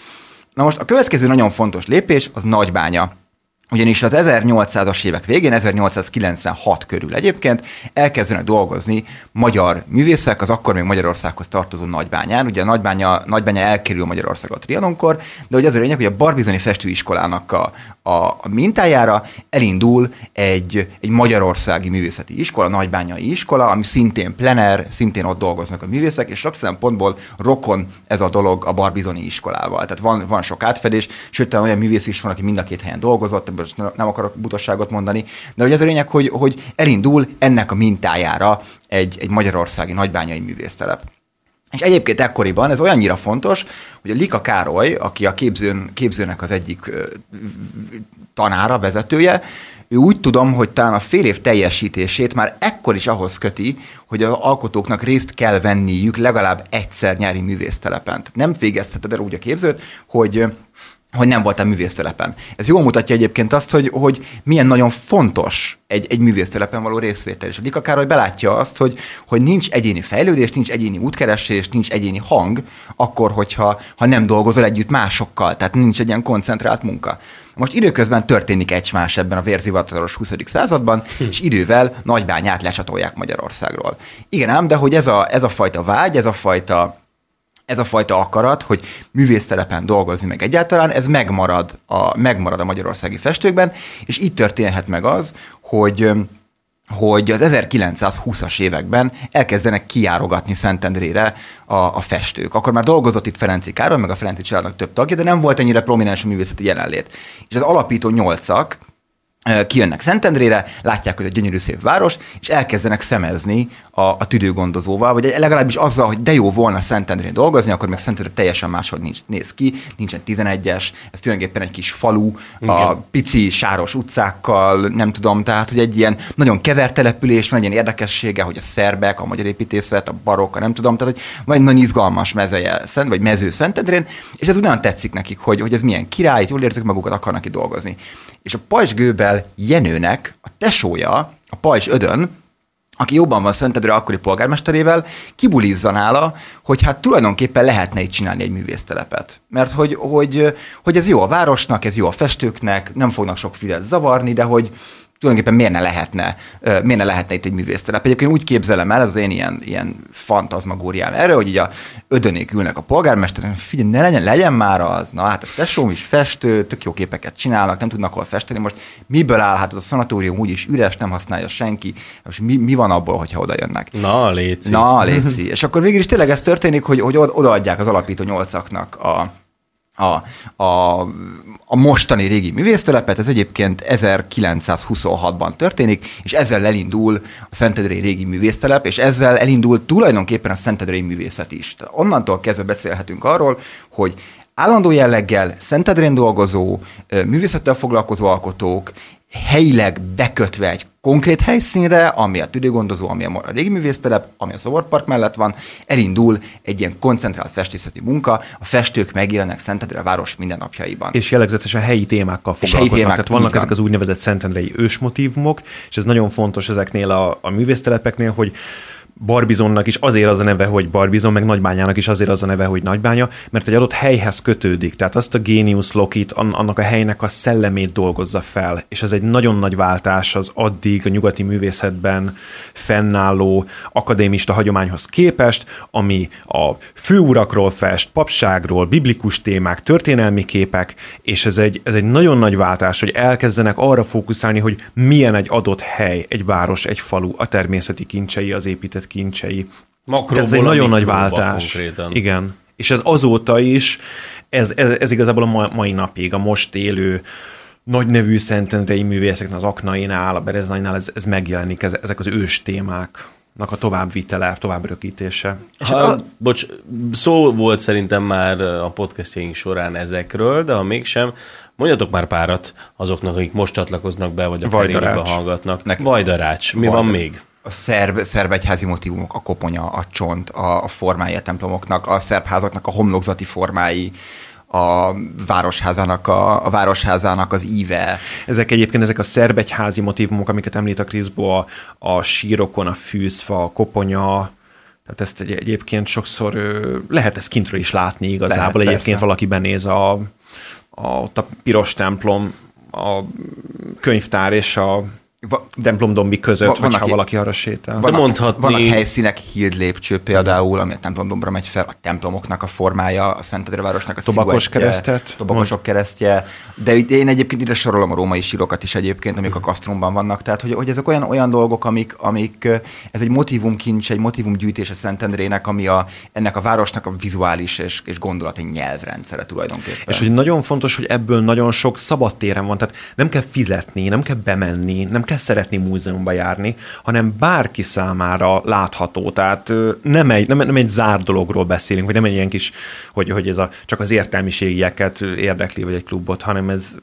Speaker 2: Na most a következő nagyon fontos lépés az Nagybánya. Ugyanis az ezernyolcszázas évek végén, ezernyolcszázkilencvenhat körül egyébként elkezdenek dolgozni magyar művészek az akkor még Magyarországhoz tartozó Nagybányán. Ugye a Nagybánya, Nagybánya elkerül Magyarországra a Trianonkor, de hogy az a lényeg, hogy a Barbizoni festőiskolának a, a, a mintájára elindul egy, egy magyarországi művészeti iskola, Nagybányai iskola, ami szintén plener, szintén ott dolgoznak a művészek, és sok szempontból rokon ez a dolog a Barbizoni iskolával. Tehát van, van sok átfedés, sőt, talán olyan művész is van, aki mind a két helyen dolgozott, nem akarok butasságot mondani, de hogy ez a lényeg, hogy, hogy elindul ennek a mintájára egy, egy magyarországi nagybányai művésztelep. És egyébként ekkoriban ez olyannyira fontos, hogy a Lika Károly, aki a képzőn, képzőnek az egyik tanára, vezetője, ő úgy tudom, hogy talán a fél év teljesítését már ekkor is ahhoz köti, hogy az alkotóknak részt kell venniük legalább egyszer nyári művésztelepen. Tehát nem végezheted el úgy a képzőt, hogy hogy nem voltam művésztelepen. Ez jól mutatja egyébként azt, hogy, hogy milyen nagyon fontos egy, egy művésztelepen való részvétel. És a Dika Károly belátja azt, hogy, hogy nincs egyéni fejlődés, nincs egyéni útkeresés, nincs egyéni hang, akkor, hogyha ha nem dolgozol együtt másokkal, tehát nincs egy ilyen koncentrált munka. Most időközben történik egymás ebben a vérzivatalos huszadik században, hm. és idővel Nagybányát lecsatolják Magyarországról. Igen ám, de hogy ez a, ez a fajta vágy, ez a fajta Ez a fajta akarat, hogy művésztelepen dolgozni meg egyáltalán, ez megmarad a, megmarad a magyarországi festőkben, és így történhet meg az, hogy, hogy az ezerkilencszázhúszas években elkezdenek kijárogatni Szentendrére a, a festők. Akkor már dolgozott itt Ferenczy Károly, meg a Ferenczy családnak több tagja, de nem volt ennyire prominens a művészeti jelenlét. És az alapító nyolcak kijönnek Szentendrére, látják, hogy egy gyönyörű szép város, és elkezdenek szemezni a, a tüdőgondozóval, vagy legalábbis azzal, hogy de jó volna Szentendrén dolgozni, akkor meg Szentendre teljesen máshogy nincs, néz ki, nincsen tizenegyes, ez tulajdonképpen egy kis falu, igen. a pici sáros utcákkal, nem tudom, tehát, hogy egy ilyen nagyon kevert település, van egy ilyen érdekessége, hogy a szerbek, a magyar építészet, a barokk, nem tudom, tehát, hogy van egy nagyon izgalmas mezeje, vagy mező Szentendrén, és ez ugyan tetszik nekik, hogy, hogy ez milyen király, jól érzik magukat, akarnak itt dolgozni. És a Pajzs Gőbel Jenőnek a tesója, a Pajzs Ödön, aki jobban van Szentendre akkori polgármesterével, kibulizza nála, hogy hát tulajdonképpen lehetne itt csinálni egy művésztelepet. Mert hogy, hogy, hogy ez jó a városnak, ez jó a festőknek, nem fognak sok fizet zavarni, de hogy tulajdonképpen miért ne lehetne, miért ne lehetne itt egy művésztelep. Egyébként úgy képzelem el, ez az én ilyen, ilyen fantazmagóriám erre, hogy így a Ödönék ülnek a polgármesteren, figyelj, ne legyen, legyen már az, na hát a tesóm is festő, tök jó képeket csinálnak, nem tudnak hol festeni, most miből áll, hát az a szanatórium úgyis üres, nem használja senki, most mi, mi van abból, hogyha oda jönnek?
Speaker 1: Na, léci.
Speaker 2: Na, léci. És akkor végül is tényleg ez történik, hogy, hogy odaadják az alapító nyolcaknak a A, a, a mostani régi művésztelepet, ez egyébként ezerkilencszázhuszonhatban történik, és ezzel elindul a szentendrei régi művésztelep, és ezzel elindul tulajdonképpen a szentendrei művészet is. Tehát onnantól kezdve beszélhetünk arról, hogy állandó jelleggel Szentendrén dolgozó, művészettel foglalkozó alkotók, helyileg bekötve egy konkrét helyszínre, ami a tüdőgondozó, ami a régi művésztelep, ami a Szoborpark mellett van, elindul egy ilyen koncentrált festészeti munka, a festők megjelennek Szentendre város mindennapjaiban.
Speaker 3: És jellegzetesen helyi témákkal foglalkoznak. Témák, Tehát vannak ezek az úgynevezett szentendrei ősmotívumok, és ez nagyon fontos ezeknél a, a művésztelepeknél, hogy Barbizonnak is azért az a neve, hogy Barbizon, meg Nagybányának is azért az a neve, hogy Nagybánya, mert egy adott helyhez kötődik, tehát azt a génius lokit, annak a helynek a szellemét dolgozza fel, és ez egy nagyon nagy váltás az addig a nyugati művészetben fennálló akadémista hagyományhoz képest, ami a főurakról fest, papságról, biblikus témák, történelmi képek, és ez egy, ez egy nagyon nagy váltás, hogy elkezdenek arra fókuszálni, hogy milyen egy adott hely, egy város, egy falu, a természeti kincsei, az épített kincsei.
Speaker 1: Makróból
Speaker 3: ez egy nagyon nagy váltás.
Speaker 1: Konkrétan.
Speaker 3: Igen. És ez azóta is, ez, ez, ez igazából a mai napig, a most élő nagy nevű szentendrei művészeknek az Aknainál, a Bereznainál ez, ez megjelenik, ez, ezek az ős témáknak a továbbvitele, továbbrögítése.
Speaker 1: Ha, a... Bocs, szó volt szerintem már a podcastjaink során ezekről, de ha mégsem, mondjatok már párat azoknak, akik most csatlakoznak be, vagy a felébe hallgatnak. Nekem. Vajdarács. Mi Vajdarács. Van még?
Speaker 2: A szerb, szerb egyházi motívumok, a koponya, a csont, a, a formái a templomoknak, a szerb házaknak a homlokzati formái, a városházának, a, a városházának az íve.
Speaker 3: Ezek egyébként ezek a szerb egyházi motívumok, amiket említ a Kriszbo, a, a sírokon, a fűzfa, a koponya, tehát ezt egy, egyébként sokszor lehet ezt kintről is látni igazából. Lehet, egyébként persze. Valaki benéz a, a, ott a piros templom, a könyvtár és a templomdombi között, vannak, hogyha valaki arra sétál.
Speaker 2: Vannak, mondhatni... vannak helyszínek, Hild lépcső például, ami a templomdombra megy fel, a templomoknak a formája, a Szentendrevárosnak a
Speaker 3: Tobakos keresztet.
Speaker 2: Tobakosok keresztje, de én egyébként ide sorolom a római sírokat is egyébként, amik a kasztrumban vannak, tehát hogy, hogy ezek olyan, olyan dolgok, amik, amik, ez egy motívumkincs, egy motívumgyűjtés a Szentendrének, ami a, ennek a városnak a vizuális és, és gondolati nyelvrendszere tulajdonképpen.
Speaker 3: És hogy nagyon fontos, hogy ebből nagyon sok szabadtéren van, tehát nem kell fizetni, nem kell bemenni, nem kell szeretni múzeumba járni, hanem bárki számára látható. Tehát nem egy, nem, nem egy zárt dologról beszélünk, vagy nem egy ilyen kis, hogy, hogy ez a, csak az értelmiségieket érdekli, vagy egy klubot, hanem ez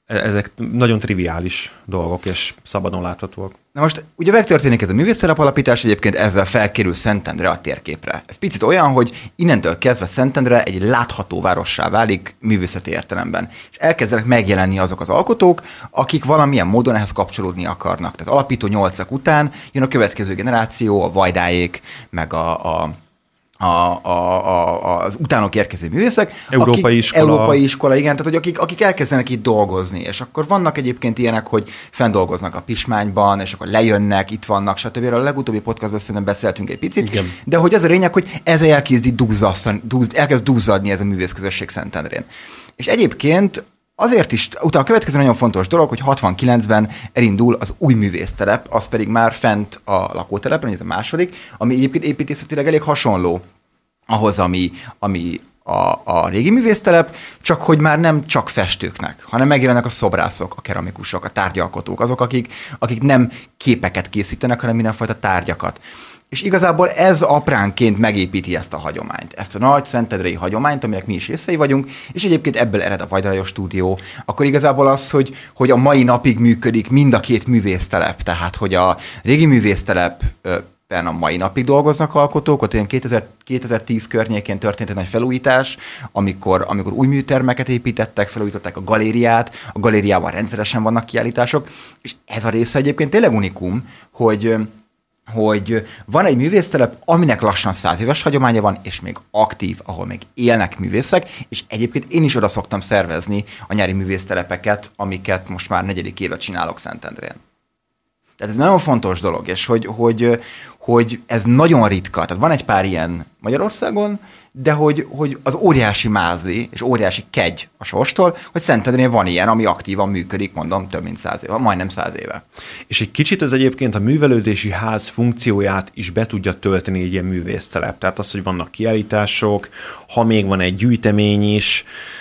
Speaker 3: ezek nagyon triviális dolgok, és szabadon láthatóak.
Speaker 2: Na most ugye megtörténik ez a művésztelep alapítás, egyébként ezzel felkerül Szentendre a térképre. Ez picit olyan, hogy innentől kezdve Szentendre egy látható várossá válik művészeti értelemben. És elkezdenek megjelenni azok az alkotók, akik valamilyen módon ehhez kapcsolódni akarnak. Tehát alapító nyolcak után jön a következő generáció, a Vajdáék, meg a, a A, a, a, az utánok érkező művészek.
Speaker 3: Európai
Speaker 2: akik,
Speaker 3: iskola.
Speaker 2: Európai iskola, igen, tehát hogy akik, akik elkezdenek itt dolgozni, és akkor vannak egyébként ilyenek, hogy fenndolgoznak a Pismányban, és akkor lejönnek, itt vannak, stb. A legutóbbi podcastban szerintem beszéltünk egy picit,
Speaker 1: igen.
Speaker 2: De hogy az a lényeg, hogy ez elkezd, duzz, elkezd duzzadni ez a művészközösség Szentendrén. És egyébként azért is, utána a következő nagyon fontos dolog, hogy hatvankilencben elindul az új művésztelep, az pedig már fent a lakótelepen, ez a második, ami egyébként építészetileg elég hasonló ahhoz, ami, ami a, a régi művésztelep, csak hogy már nem csak festőknek, hanem megjelennek a szobrászok, a keramikusok, a tárgyalkotók, azok, akik, akik nem képeket készítenek, hanem mindenfajta tárgyakat. És igazából ez apránként megépíti ezt a hagyományt, ezt a nagy szentendrei hagyományt, aminek mi is részei vagyunk, és egyébként ebből ered a Vajda Lajos stúdió. Akkor igazából az, hogy, hogy a mai napig működik mind a két művésztelep, tehát hogy a régi művésztelepben a mai napig dolgoznak alkotók, ott ilyen kétezer-tíz környékén történt egy nagy felújítás, amikor, amikor új műtermeket építettek, felújították a galériát, a galériában rendszeresen vannak kiállítások, és ez a része egyébként tényleg unikum, hogy hogy van egy művésztelep, aminek lassan száz éves hagyománya van, és még aktív, ahol még élnek művészek, és egyébként én is oda szoktam szervezni a nyári művésztelepeket, amiket most már negyedik évet csinálok Szentendrén. Tehát ez nagyon fontos dolog, és hogy, hogy, hogy ez nagyon ritka. Tehát van egy pár ilyen Magyarországon, de hogy, hogy az óriási mázli és óriási kegy a sorstól, hogy Szentendrén van ilyen, ami aktívan működik, mondom, több mint száz éve, majdnem száz éve.
Speaker 3: És egy kicsit ez egyébként a művelődési ház funkcióját is be tudja tölteni egy ilyen művésztelep. Tehát az, hogy vannak kiállítások, ha még van egy gyűjtemény is,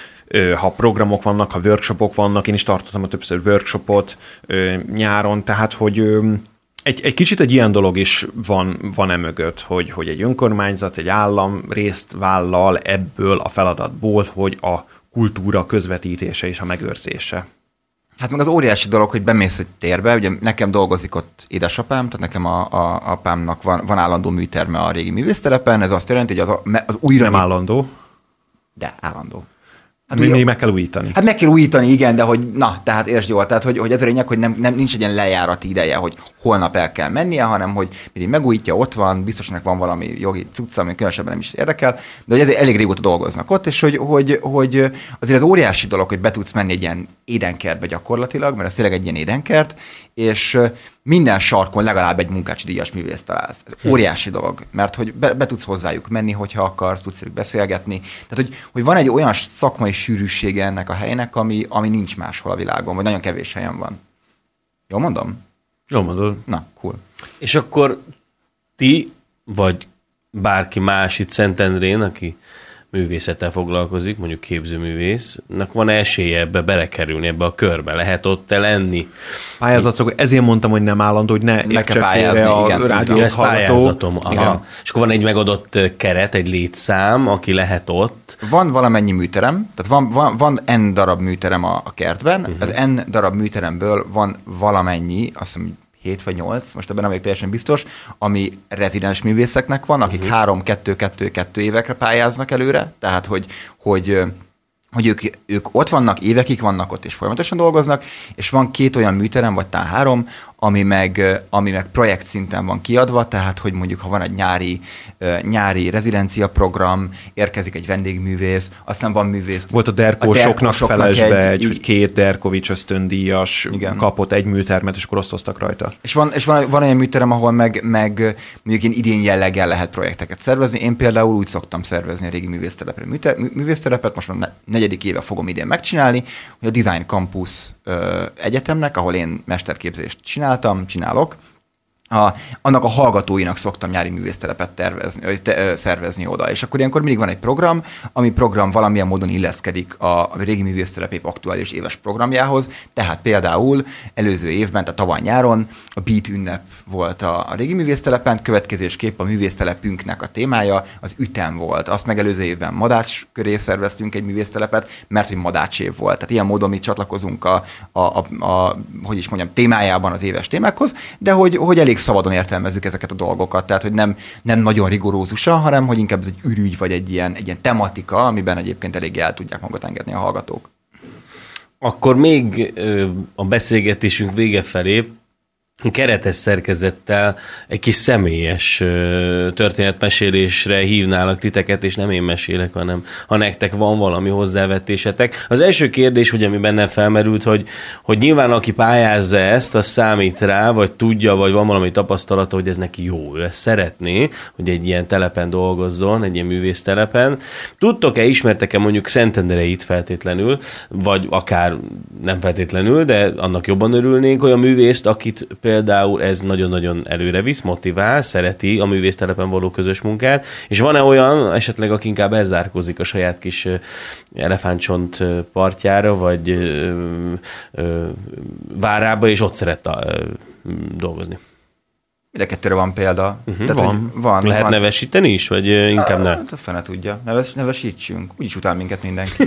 Speaker 3: ha programok vannak, ha workshopok vannak, én is tartottam a többször workshopot nyáron, tehát hogy Egy, egy kicsit egy ilyen dolog is van, van e mögött, hogy, hogy egy önkormányzat, egy állam részt vállal ebből a feladatból, hogy a kultúra közvetítése és a megőrzése.
Speaker 2: Hát meg az óriási dolog, hogy bemész egy térbe, ugye nekem dolgozik ott édesapám, tehát nekem a, a apámnak van, van állandó műterme a régi művésztelepen, ez azt jelenti, hogy az, az újra...
Speaker 3: Nem állandó.
Speaker 2: De állandó.
Speaker 3: Hát még, még meg kell újítani.
Speaker 2: Hát meg kell újítani, igen, de hogy na, tehát értsd jól, tehát hogy, hogy ez a lényeg, hogy nem, nem, nincs egy ilyen lejárati ideje, hogy holnap el kell mennie, hanem hogy mindig megújítja, ott van, biztosnak van valami jogi cucca, ami különösebben nem is érdekel, de hogy ezért elég régóta dolgoznak ott, és hogy, hogy, hogy azért az óriási dolog, hogy be tudsz menni egy ilyen édenkertbe gyakorlatilag, mert ez tényleg egy ilyen édenkert, és minden sarkon legalább egy munkácsdíjas művészt találsz. Ez hm. óriási dolog, mert hogy be, be tudsz hozzájuk menni, hogyha akarsz, tudsz velük beszélgetni. Tehát, hogy, hogy van egy olyan szakmai sűrűsége ennek a helynek, ami, ami nincs máshol a világon, vagy nagyon kevés helyen van. Jól mondom?
Speaker 3: Jól mondod.
Speaker 2: Na, cool.
Speaker 1: És akkor ti, vagy bárki más itt Szentendrén, aki művészettel foglalkozik, mondjuk képzőművésznek van esélye ebbe belekerülni, ebbe a körbe? Lehet ott te lenni?
Speaker 3: Pályázatok, ezért mondtam, hogy nem állandó, hogy ne
Speaker 2: értse félre
Speaker 3: a rádiót
Speaker 1: ez pályázatom. Aha.
Speaker 2: Igen.
Speaker 1: És akkor van egy megadott keret, egy létszám, aki lehet ott.
Speaker 2: Van valamennyi műterem, tehát van, van, van N darab műterem a, a kertben, uh-huh. Az N darab műteremből van valamennyi, azt hiszem, hét vagy nyolc, most ebben nem vagyok teljesen biztos, ami rezidens művészeknek van, akik uh-huh. három, kettő, kettő, kettő évekre pályáznak előre, tehát hogy, hogy, hogy ők, ők ott vannak, évekig vannak ott, és folyamatosan dolgoznak, és van két olyan műterem, vagy talán három, ami meg, ami meg projekt szinten van kiadva, tehát hogy mondjuk, ha van egy nyári, nyári rezidencia program, érkezik egy vendégművész, aztán van művész.
Speaker 3: Volt a Derkósoknak felesbe egy,
Speaker 2: egy,
Speaker 3: hogy két Derkovics ösztöndíjas
Speaker 2: igen.
Speaker 3: kapott egy műtermet, és akkor osztoztak rajta.
Speaker 2: És van, és van, van olyan műterem, ahol meg, meg mondjuk én idén jelleggel lehet projekteket szervezni. Én például úgy szoktam szervezni a régi művésztelepre művésztelepet, most a negyedik éve fogom idén megcsinálni, hogy a Design Campus ö, egyetemnek, ahol én mesterképzést csináltam, csinálok, A, annak a hallgatóinak szoktam nyári művésztelepet tervezni, te, szervezni oda. És akkor ilyenkor mindig van egy program, ami program valamilyen módon illeszkedik a, a régi művésztelep épp aktuális éves programjához. Tehát például előző évben, tehát tavaly nyáron a Beat ünnep volt a, a régi művésztelepen, következésképp a művésztelepünknek a témája az ütem volt. Azt megelőző évben Madács köré szerveztünk egy művésztelepet, mert hogy Madács év volt. Tehát ilyen módon mi csatlakozunk a, a, a, a hogy is mondjam, témájában az éves témákhoz, de hogy, hogy elég szabadon értelmezzük ezeket a dolgokat, tehát hogy nem, nem nagyon rigorózusan, hanem hogy inkább ez egy ürügy, vagy egy ilyen, egy ilyen tematika, amiben egyébként eléggé el tudják magukat engedni a hallgatók.
Speaker 1: Akkor még a beszélgetésünk vége felé keretes szerkezettel egy kis személyes történetmesélésre hívnálak titeket, és nem én mesélek, hanem ha nektek van valami hozzávetésetek. Az első kérdés, hogy ami bennem felmerült, hogy, hogy nyilván aki pályázza ezt, az számít rá, vagy tudja, vagy van valami tapasztalata, hogy ez neki jó, ő ezt szeretné, hogy egy ilyen telepen dolgozzon, egy ilyen művésztelepen. Tudtok-e, ismertek-e mondjuk Szentendreit feltétlenül, vagy akár nem feltétlenül, de annak jobban örülnénk, olyan művészt, akit például ez nagyon-nagyon előre visz, motivál, szereti a művésztelepen való közös munkát, és van-e olyan esetleg, aki inkább elzárkózik a saját kis elefántcsont partjára, vagy ö, ö, várába, és ott szeret a, ö, dolgozni?
Speaker 2: Mind a kettőre van példa.
Speaker 1: Uh-huh,
Speaker 2: Tehát,
Speaker 1: van.
Speaker 2: van.
Speaker 1: Lehet
Speaker 2: van.
Speaker 1: nevesíteni is, vagy inkább ne?
Speaker 2: Hát a fene tudja. Neves, nevesítsünk. Úgyis utál minket mindenki.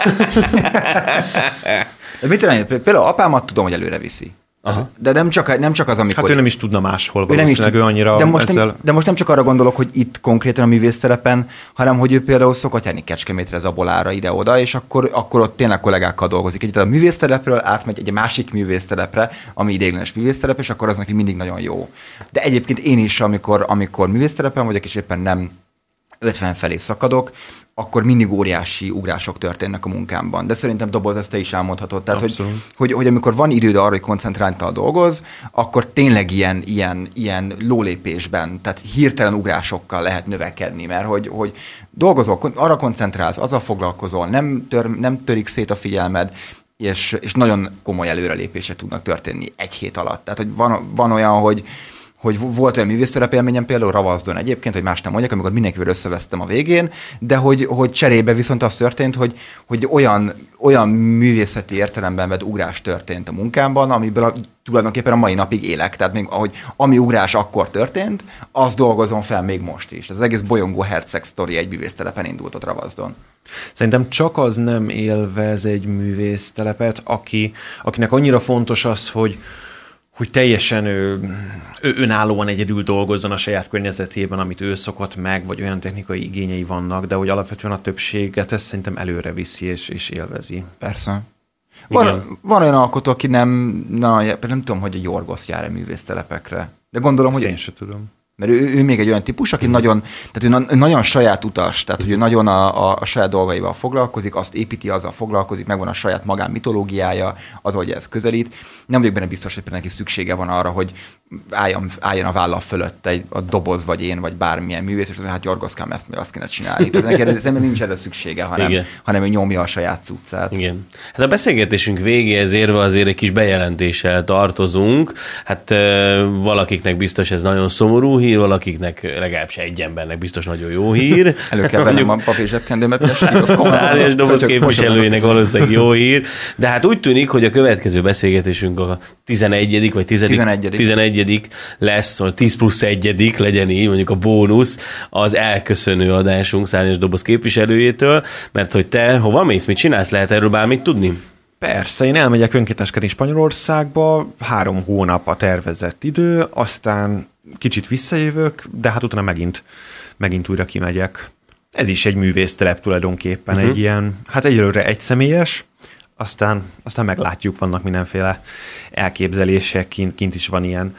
Speaker 2: De mit tenni? Például apámat tudom, hogy előre viszi. Aha. De nem csak, nem csak az, amikor...
Speaker 3: Hát ő nem is tudna máshol,
Speaker 2: ő
Speaker 3: valószínűleg ő annyira
Speaker 2: de most,
Speaker 3: ezzel...
Speaker 2: nem, de most nem csak arra gondolok, hogy itt konkrétan a művésztelepen, hanem hogy ő például szokott járni Kecskemétre, Zabolára, ide-oda, és akkor, akkor ott tényleg kollégákkal dolgozik. Egy, a művésztelepről átmegy egy másik művésztelepre, ami ideiglenes művésztelep, és akkor az neki mindig nagyon jó. De egyébként én is, amikor, amikor művésztelepen vagyok, és éppen nem ötven felé szakadok, akkor mindig óriási ugrások történnek a munkámban. De szerintem Doboz, ezt te is elmondhatod. Tehát, hogy, hogy, hogy amikor van időd arra, hogy koncentráltan dolgoz, akkor tényleg ilyen, ilyen, ilyen lólépésben, tehát hirtelen ugrásokkal lehet növekedni, mert hogy, hogy dolgozol, arra koncentrálsz, azzal foglalkozol, nem, tör, nem törik szét a figyelmed, és, és nagyon komoly előrelépések tudnak történni egy hét alatt. Tehát, hogy van, van olyan, hogy hogy volt olyan művészterep élményem például Ravazdon egyébként, hogy más nem mondjak, amikor mindenkivel összevesztem a végén, de hogy, hogy cserébe viszont az történt, hogy, hogy olyan, olyan művészeti értelemben vett ugrás történt a munkámban, amiből a, tulajdonképpen a mai napig élek. Tehát még ahogy ami ugrás akkor történt, azt dolgozom fel még most is. Ez az egész bolyongó herceg sztori egy művésztelepen indult ott Ravazdon.
Speaker 3: Szerintem csak az nem élvez egy művésztelepet, aki, akinek annyira fontos az, hogy hogy teljesen ő, ő önállóan egyedül dolgozzon a saját környezetében, amit ő szokott meg, vagy olyan technikai igényei vannak, de hogy alapvetően a többséget ezt szerintem előre viszi és, és élvezi.
Speaker 2: Persze. Van, van olyan alkotó, aki nem, na, nem tudom, hogy a Jorgosz jár-e művésztelepekre, de gondolom,
Speaker 3: ezt
Speaker 2: hogy...
Speaker 3: én sem tudom.
Speaker 2: Mert ő, ő még egy olyan típus, aki mm. nagyon, tehát ő nagyon saját utas, tehát hogy ő nagyon a, a, a saját dolgaival foglalkozik, azt építi, azzal foglalkozik, megvan a saját magán mitológiája, az, hogy ez közelít. Nem vagyok benne biztos, hogy neki szüksége van arra, hogy álljon, álljon a vállal fölött egy a Doboz, vagy én, vagy bármilyen művész, és hát Jorgoszkám, ezt még azt kéne csinálni. Tehát neki nincs erre szüksége, hanem, hanem ő nyomja a saját cuccát. Igen.
Speaker 1: Hát a beszélgetésünk végéhez érve azért egy kis bejelentéssel tartozunk. Hát e, valakiknek biztos ez nagyon szomorú hír, valakiknek legalábbis egy embernek biztos nagyon jó hír.
Speaker 2: Elő kell vennem a papír zsebkendőmet.
Speaker 1: Szárnyas Doboz képviselőjének valószínűleg jó hír. De hát úgy tűnik, hogy a következő beszélgetésünk a tizenegyedik vagy tizenegyedik lesz, vagy tíz plusz egyedik legyen így, mondjuk a bónusz, az elköszönő adásunk Szárnyas Doboz képviselőjétől, mert hogy te hova mész, mit csinálsz, lehet erről bármit tudni?
Speaker 3: Persze, én elmegyek önkénteskedni Spanyolországba, három hónap a tervezett idő, aztán kicsit visszajövök, de hát utána megint, megint újra kimegyek. Ez is egy művésztelep tulajdonképpen, uh-huh. egy ilyen, hát egyelőre egyszemélyes, aztán, aztán meglátjuk, vannak mindenféle elképzelések, kint, kint is van ilyen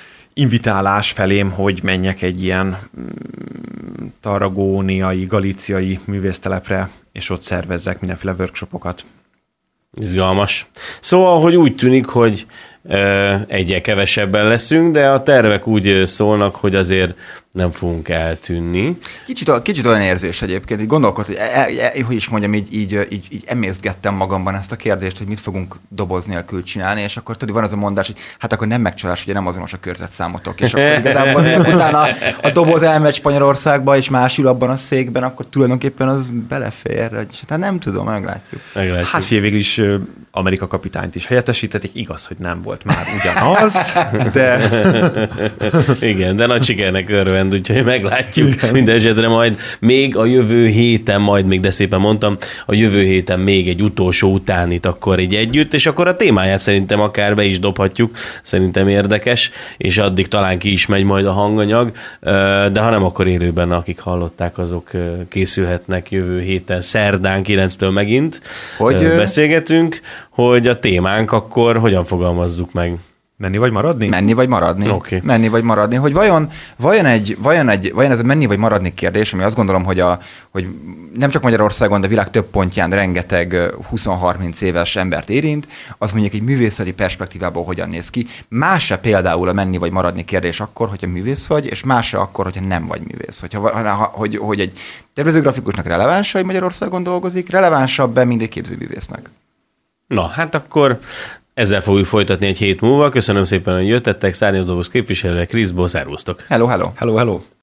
Speaker 3: invitálás felém, hogy menjek egy ilyen tarragóniai, galíciai művésztelepre, és ott szervezzek mindenféle workshopokat.
Speaker 1: Izgalmas. Szóval, hogy úgy tűnik, hogy egyre kevesebben leszünk, de a tervek úgy szólnak, hogy azért nem fogunk eltűnni.
Speaker 2: Kicsit, kicsit olyan érzés egyébként, így gondolkodtam, hogy, e, e, hogy is mondjam, így, így, így, így emészgettem magamban ezt a kérdést, hogy mit fogunk doboz nélkül csinálni, és akkor tudod, van az a mondás, hogy hát akkor nem megcsalás, ugye nem azonos a körzetszámotok, és akkor igazából utána a doboz elmegy Spanyolországba, és más ül abban a székben, akkor tulajdonképpen az belefér, hogy, hát nem tudom, meglátjuk.
Speaker 1: meglátjuk.
Speaker 3: Hát figyelj, végül is Amerika kapitányt is helyettesítették, igaz, hogy nem volt már ugyanaz, de...
Speaker 1: Igen, de nagy sikernek örvend, úgyhogy meglátjuk. Igen. Minden esetre majd még a jövő héten, majd még, de szépen mondtam, a jövő héten még egy utolsó utánit akkor így együtt, és akkor a témáját szerintem akár be is dobhatjuk, szerintem érdekes, és addig talán ki is megy majd a hanganyag, de ha nem, akkor élőben, akik hallották, azok készülhetnek jövő héten, szerdán kilenctől megint hogy beszélgetünk, hogy a témánk akkor hogyan fogalmazzuk meg.
Speaker 3: Menni vagy maradni?
Speaker 2: Menni vagy maradni.
Speaker 1: Okay.
Speaker 2: Menni vagy maradni. Hogy vajon, vajon, egy, vajon, egy, vajon ez a menni vagy maradni kérdés, ami azt gondolom, hogy, a, hogy nem csak Magyarországon, de a világ több pontján rengeteg húsz-harminc éves embert érint, az mondjuk egy művészeti perspektívából hogyan néz ki. Más-e például a menni vagy maradni kérdés akkor, hogyha művész vagy, és más-e akkor, hogyha nem vagy művész. Hogyha, hogy, hogy egy tervezőgrafikusnak releváns, hogy Magyarországon dolgozik, relevánsabb-e, mint egy képzőművésznek?
Speaker 1: Na, hát akkor ezzel fogjuk folytatni egy hét múlva. Köszönöm szépen, hogy jöttetek. Szárnyas Doboz képviselője, Kriszból, szervusztok!
Speaker 2: Hello, hello!
Speaker 3: Hello, hello!